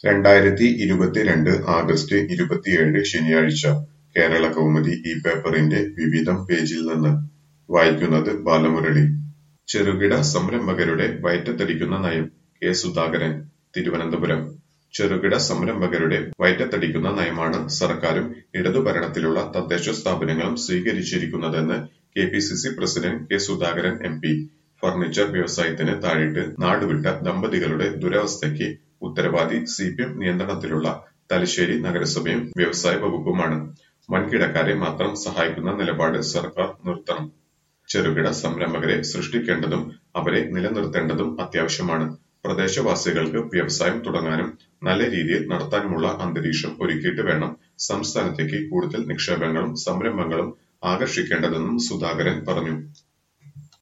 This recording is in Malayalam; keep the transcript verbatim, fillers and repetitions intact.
രണ്ടായിരത്തി ഇരുപത്തിരണ്ട് ആഗസ്റ്റ് ഇരുപത്തിയേഴ് ശനിയാഴ്ച കേരളകൗമുദി ഈ പേപ്പറിന്റെ വിവിധം പേജിൽ നിന്ന് വായിക്കുന്നത് ബാലമുരളി. ചെറുകിട സംരംഭകരുടെ വയറ്റത്തടിക്കുന്ന നയം കെ സുധാകരൻ തിരുവനന്തപുരം. ചെറുകിട സംരംഭകരുടെ വയറ്റത്തടിക്കുന്ന നയമാണ് സർക്കാരും ഇടതുഭരണത്തിലുള്ള തദ്ദേശ സ്ഥാപനങ്ങളും സ്വീകരിച്ചിരിക്കുന്നതെന്ന് K P C C president K Sudhakaran M P. Furniture വ്യവസായത്തിന് താഴിട്ട് നാടുവിട്ട ദമ്പതികളുടെ ദുരവസ്ഥയ്ക്ക് ഉത്തരവാദി സി പി എം നിയന്ത്രണത്തിലുള്ള തലശ്ശേരി നഗരസഭയും വ്യവസായ വകുപ്പുമാണ്. വൻകിടക്കാരെ മാത്രം സഹായിക്കുന്ന നിലപാട് സർക്കാർ നിർത്തണം. ചെറുകിട സംരംഭകരെ സൃഷ്ടിക്കേണ്ടതും അവരെ നിലനിർത്തേണ്ടതും അത്യാവശ്യമാണ്. പ്രദേശവാസികൾക്ക് വ്യവസായം തുടങ്ങാനും നല്ല രീതിയിൽ നടത്താനുമുള്ള അന്തരീക്ഷം ഒരുക്കിയിട്ട് വേണം സംസ്ഥാനത്തേക്ക് കൂടുതൽ നിക്ഷേപങ്ങളും സംരംഭങ്ങളും ആകർഷിക്കേണ്ടതെന്നും സുധാകരൻ പറഞ്ഞു.